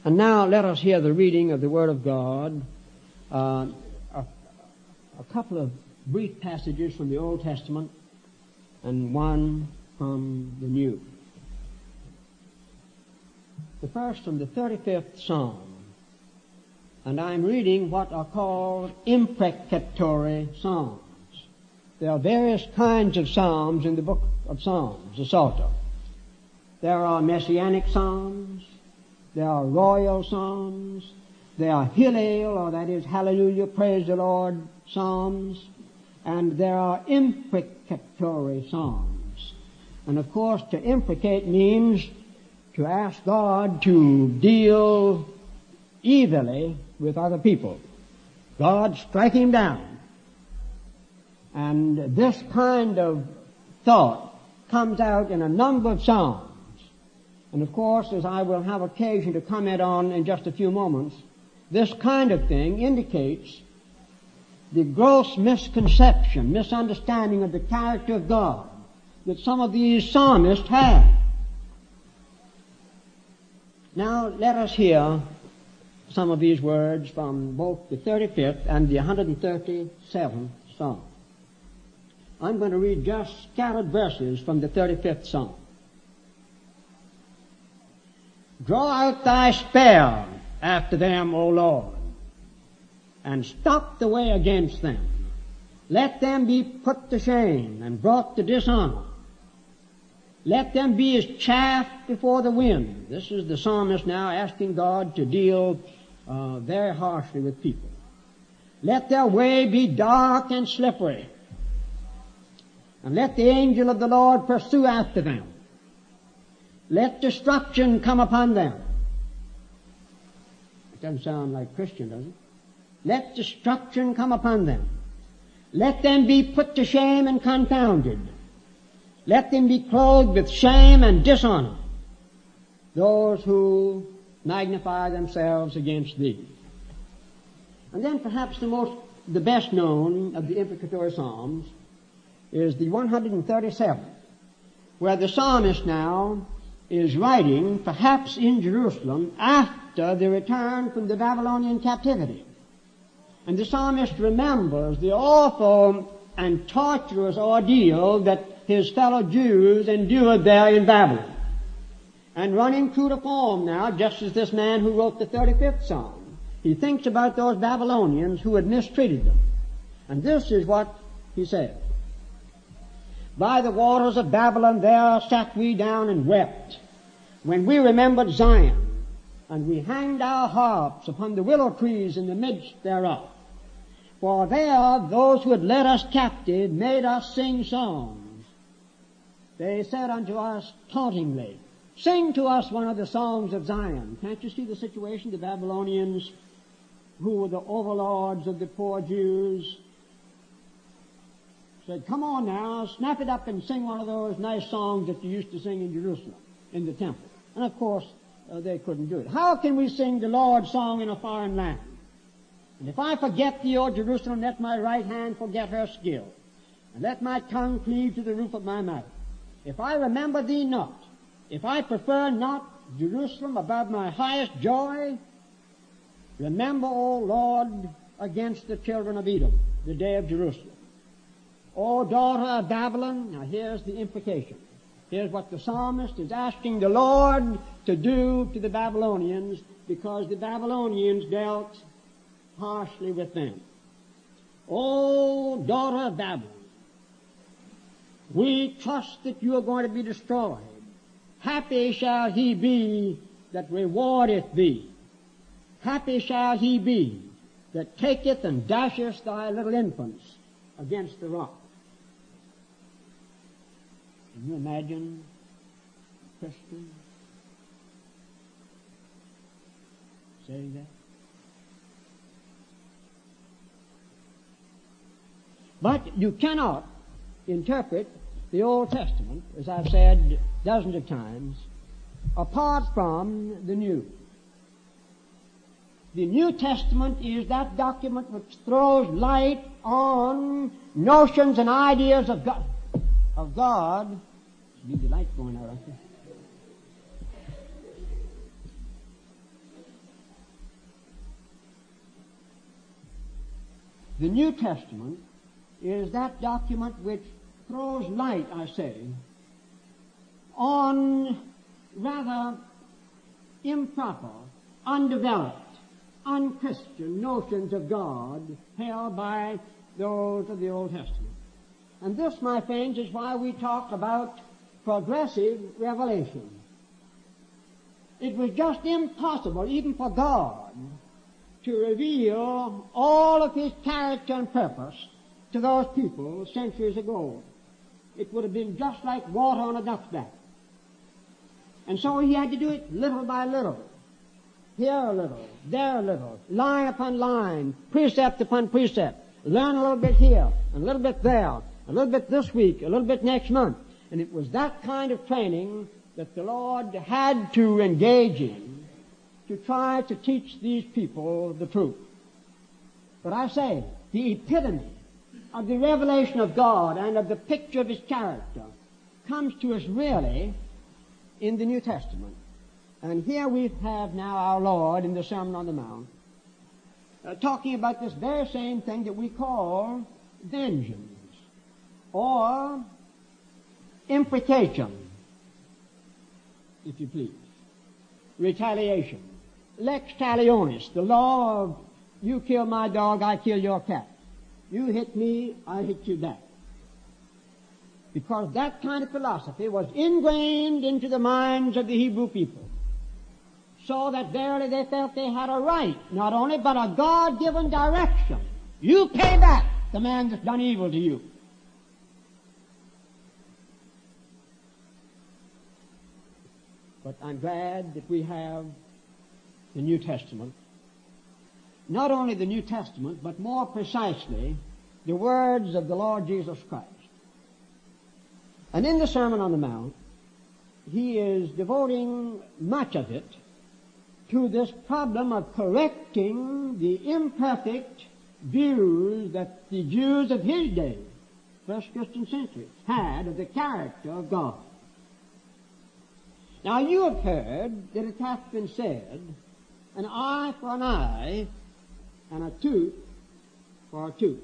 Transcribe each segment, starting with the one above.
And now let us hear the reading of the Word of God, a couple of brief passages from the Old Testament and one from the New. The first from the 35th Psalm, and I'm reading what are called imprecatory psalms. There are various kinds of psalms in the book of Psalms, the Psalter. There are messianic psalms, there are royal psalms, there are Hillel, or that is hallelujah, praise the Lord psalms, and there are imprecatory psalms. And of course, to imprecate means to ask God to deal evilly with other people. God strike him down. And this kind of thought comes out in a number of psalms. And of course, as I will have occasion to comment on in just a few moments, this kind of thing indicates the gross misconception, misunderstanding of the character of God that some of these psalmists have. Now, let us hear some of these words from both the 35th and the 137th Psalm. I'm going to read just scattered verses from the 35th Psalm. Draw out thy spear after them, O Lord, and stop the way against them. Let them be put to shame and brought to dishonor. Let them be as chaff before the wind. This is the psalmist now asking God to deal very harshly with people. Let their way be dark and slippery, and let the angel of the Lord pursue after them. Let destruction come upon them. It doesn't sound like Christian, does it? Let destruction come upon them. Let them be put to shame and confounded. Let them be clothed with shame and dishonor, those who magnify themselves against thee. And then perhaps the best known of the imprecatory psalms is the 137th, where the psalmist now is writing, perhaps in Jerusalem, after the return from the Babylonian captivity. And the psalmist remembers the awful and torturous ordeal that his fellow Jews endured there in Babylon. And running true to form now, just as this man who wrote the 35th Psalm, he thinks about those Babylonians who had mistreated them. And this is what he says. By the waters of Babylon there sat we down and wept, when we remembered Zion, and we hanged our harps upon the willow trees in the midst thereof. For there those who had led us captive made us sing songs. They said unto us tauntingly, sing to us one of the songs of Zion. Can't you see the situation? The Babylonians, who were the overlords of the poor Jews, said, come on now, snap it up and sing one of those nice songs that you used to sing in Jerusalem, in the temple. And of course, they couldn't do it. How can we sing the Lord's song in a foreign land? And if I forget thee, O Jerusalem, let my right hand forget her skill, and let my tongue cleave to the roof of my mouth. If I remember thee not, if I prefer not Jerusalem above my highest joy, remember, O Lord, against the children of Edom, the day of Jerusalem. O daughter of Babylon, now here's the implication. Here's what the psalmist is asking the Lord to do to the Babylonians, because the Babylonians dealt harshly with them. O daughter of Babylon, we trust that you are going to be destroyed. Happy shall he be that rewardeth thee. Happy shall he be that taketh and dasheth thy little infants against the rock. Can you imagine a Christian saying that? But you cannot interpret the Old Testament, as I've said dozens of times, apart from the New. The New Testament is that document which throws light on notions and ideas of God. Need the light going out, I think. The New Testament is that document which throws light, I say, on rather improper, undeveloped, unchristian notions of God held by those of the Old Testament. And this, my friends, is why we talk about progressive revelation. It was just impossible, even for God, to reveal all of His character and purpose to those people centuries ago. It would have been just like water on a duck's back. And so He had to do it little by little. Here a little, there a little, line upon line, precept upon precept. Learn a little bit here, and a little bit there, a little bit this week, a little bit next month. And it was that kind of training that the Lord had to engage in to try to teach these people the truth. But I say, the epitome of the revelation of God and of the picture of His character comes to us really in the New Testament. And here we have now our Lord in the Sermon on the Mount talking about this very same thing that we call vengeance or imprecation, if you please, retaliation, lex talionis, the law of you kill my dog, I kill your cat. You hit me, I hit you back. Because that kind of philosophy was ingrained into the minds of the Hebrew people, so that verily they felt they had a right, not only, but a God-given direction. You pay back the man that's done evil to you. But I'm glad that we have the New Testament. Not only the New Testament, but more precisely, the words of the Lord Jesus Christ. And in the Sermon on the Mount, He is devoting much of it to this problem of correcting the imperfect views that the Jews of His day, first Christian century, had of the character of God. Now you have heard that it hath been said, an eye for an eye, and a tooth for a tooth.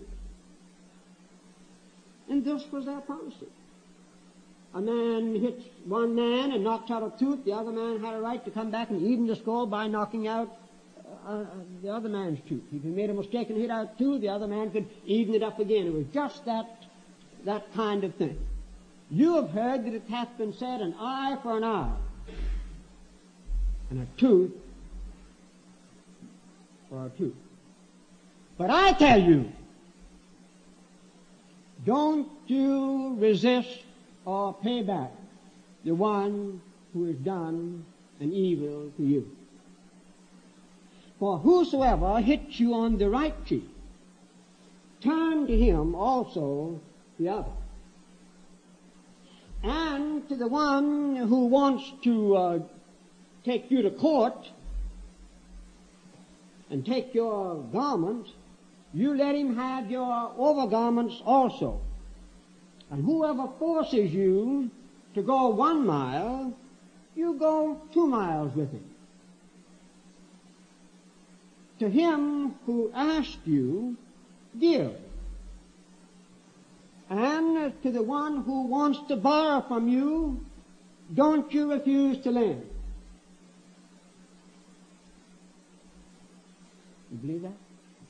And this was their policy. A man hits one man and knocks out a tooth, the other man had a right to come back and even the skull by knocking out the other man's tooth. If he made a mistake and hit out two, the other man could even it up again. It was just that kind of thing. You have heard that it hath been said, an eye for an eye, and a tooth for a tooth. But I tell you, don't you resist or pay back the one who has done an evil to you. For whosoever hits you on the right cheek, turn to him also the other. And to the one who wants to take you to court and take your garments, you let him have your overgarments also. And whoever forces you to go 1 mile, you go 2 miles with him. To him who asked you, give. And to the one who wants to borrow from you, don't you refuse to lend. You believe that?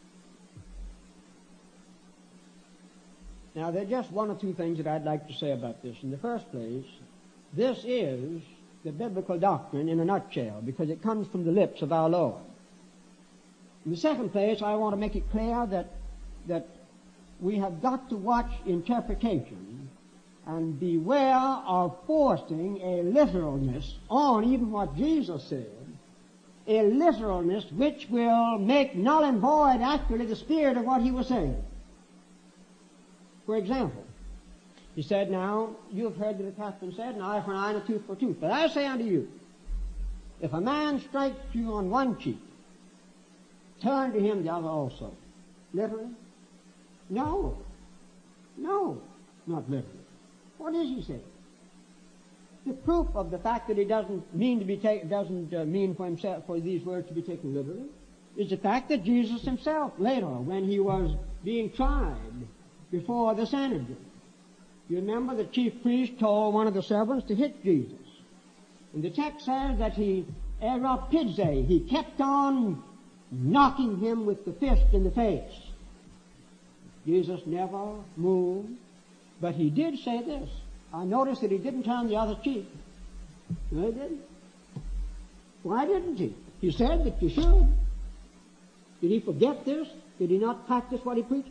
Now, there are just one or two things that I'd like to say about this. In the first place, this is the biblical doctrine in a nutshell, because it comes from the lips of our Lord. In the second place, I want to make it clear that we have got to watch interpretation and beware of forcing a literalness on even what Jesus said, a literalness which will make null and void actually the spirit of what He was saying. For example, He said, now, you have heard that it hath been said, an eye for an eye and a tooth for a tooth. But I say unto you, if a man strikes you on one cheek, turn to him the other also. Literally? No. No, not literally. What is He saying? The proof of the fact that He doesn't mean to be doesn't mean for Himself for these words to be taken literally is the fact that Jesus himself, later, when he was being tried before the Sanhedrin, you remember the chief priest told one of the servants to hit Jesus. And the text says that he kept on knocking him with the fist in the face. Jesus never moved, but he did say this. I noticed that he didn't turn the other cheek. No, he didn't. Why didn't he? He said that you should. Did he forget this? Did he not practice what he preaches?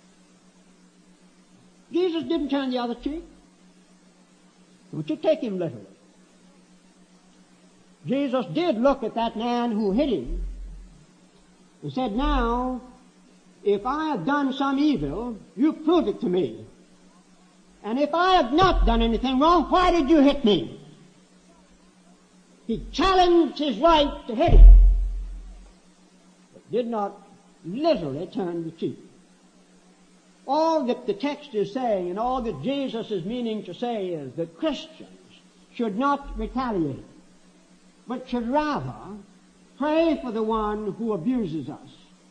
Jesus didn't turn the other cheek. Don't you take him literally. Jesus did look at that man who hit him and said, now, if I have done some evil, you prove it to me. And if I have not done anything wrong, why did you hit me? He challenged his right to hit him, but did not literally turn the cheek. All that the text is saying and all that Jesus is meaning to say is that Christians should not retaliate, but should rather pray for the one who abuses us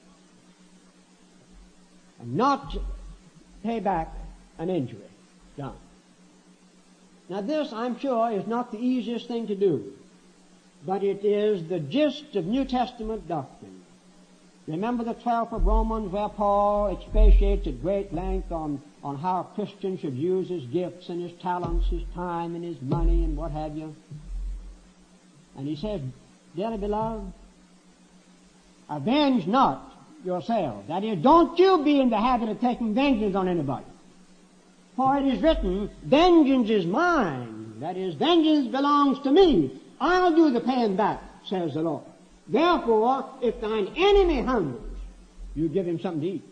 and not pay back an injury done. Now this, I'm sure, is not the easiest thing to do, but it is the gist of New Testament doctrine. Remember the 12th of Romans where Paul expatiates at great length on how a Christian should use his gifts and his talents, his time and his money and what have you. And he said, dearly beloved, avenge not yourselves. That is, don't you be in the habit of taking vengeance on anybody. For it is written, vengeance is mine. That is, vengeance belongs to me. I'll do the paying back, says the Lord. Therefore, if thine enemy hungers, you give him something to eat.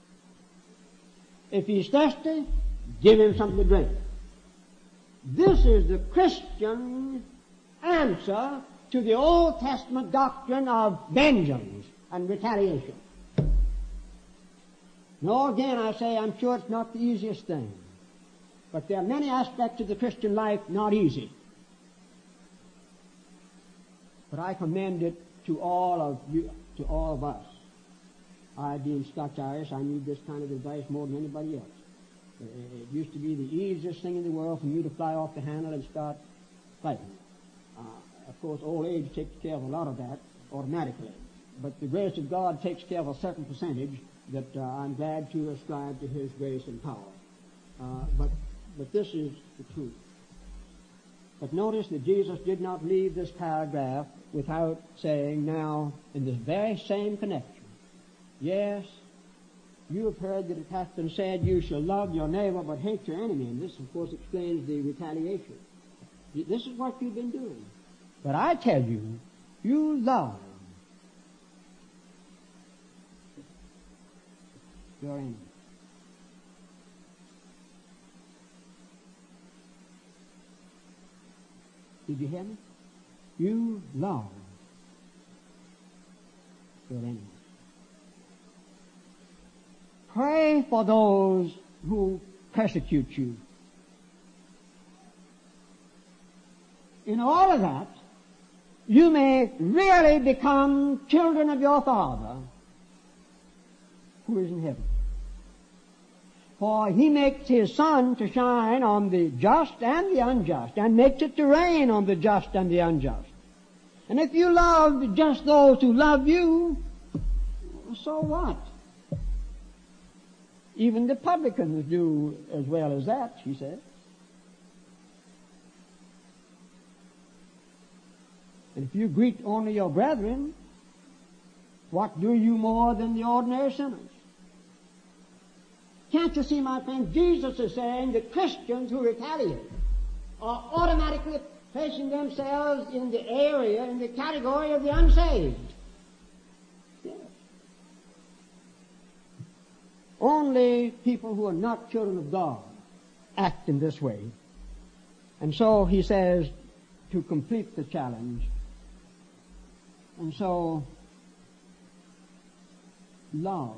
If he's thirsty, give him something to drink. This is the Christian answer to the Old Testament doctrine of vengeance and retaliation. Now again I say, I'm sure it's not the easiest thing. But there are many aspects of the Christian life not easy. But I commend it to all of you, to all of us. I, being Scotch-Irish, I need this kind of advice more than anybody else. It used to be the easiest thing in the world for me to fly off the handle and start fighting. Of course, old age takes care of a lot of that automatically. But the grace of God takes care of a certain percentage that I'm glad to ascribe to His grace and power. But this is the truth. But notice that Jesus did not leave this paragraph without saying now, in this very same connection, yes, you have heard that it hath been said, you shall love your neighbor but hate your enemy. And this, of course, explains the retaliation. This is what you've been doing. But I tell you, you love your enemy. Did you hear me? You love your enemies. Pray for those who persecute you. In all of that, you may really become children of your Father who is in heaven. For He makes His sun to shine on the just and the unjust, and makes it to rain on the just and the unjust. And if you love just those who love you, so what? Even the publicans do as well as that, she said. And if you greet only your brethren, what do you more than the ordinary sinners? Can't you see, my friend, Jesus is saying that Christians who retaliate are automatically placing themselves in the area, in the category of the unsaved. Yes. Only people who are not children of God act in this way. And so he says, to complete the challenge, and so, love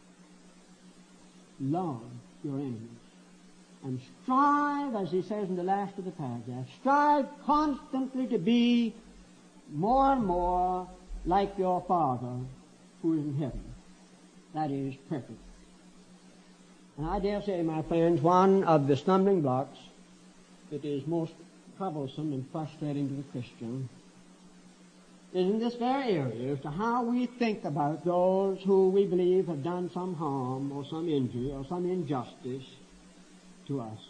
your enemies. And strive, as he says in the last of the paragraph, strive constantly to be more and more like your Father who is in heaven. That is perfect. And I dare say, my friends, one of the stumbling blocks that is most troublesome and frustrating to the Christian is in this very area as to how we think about those who we believe have done some harm or some injury or some injustice to us.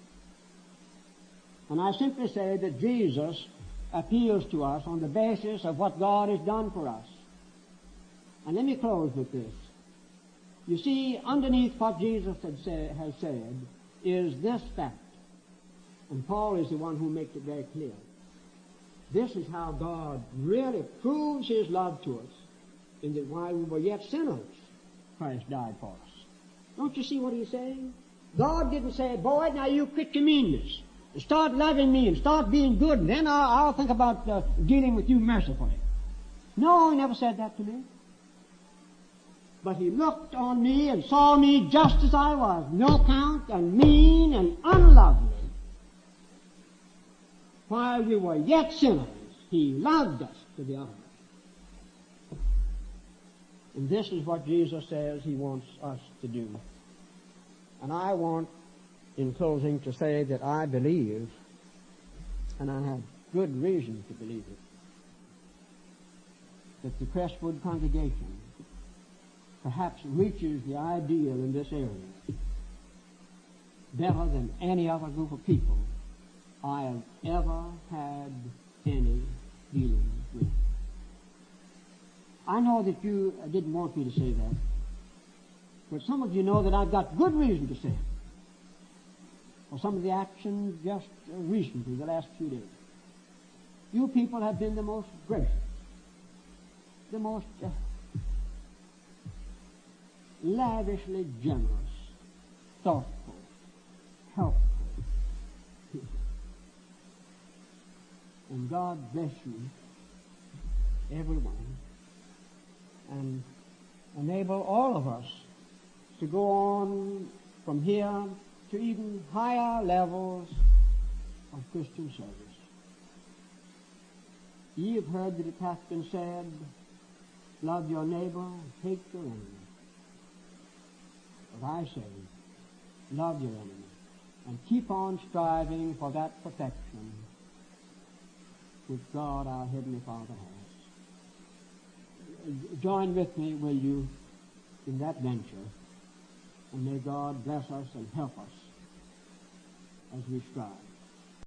And I simply say that Jesus appeals to us on the basis of what God has done for us. And let me close with this. You see, underneath what Jesus has said is this fact. And Paul is the one who makes it very clear. This is how God really proves His love to us, in that while we were yet sinners, Christ died for us. Don't you see what He's saying? God didn't say, boy, now you quit your meanness, and start loving me, and start being good, and then I'll think about dealing with you mercifully. No, He never said that to me. But He looked on me and saw me just as I was, no count and mean and unlovely. While we were yet sinners, He loved us to the uttermost. And this is what Jesus says He wants us to do. And I want, in closing, to say that I believe, and I have good reason to believe it, that the Crestwood congregation perhaps reaches the ideal in this area better than any other group of people I have ever had any dealing with. I know that you didn't want me to say that, but some of you know that I've got good reason to say it. For some of the actions just recently, the last few days. You people have been the most gracious, the most lavishly generous, thoughtful, helpful people. And God bless you, everyone, and enable all of us to go on from here to even higher levels of Christian service. Ye have heard that it hath been said, love your neighbor, hate your enemy. But I say, love your enemy, and keep on striving for that perfection which God our Heavenly Father has. Join with me, will you, in that venture, and may God bless us and help us as we strive.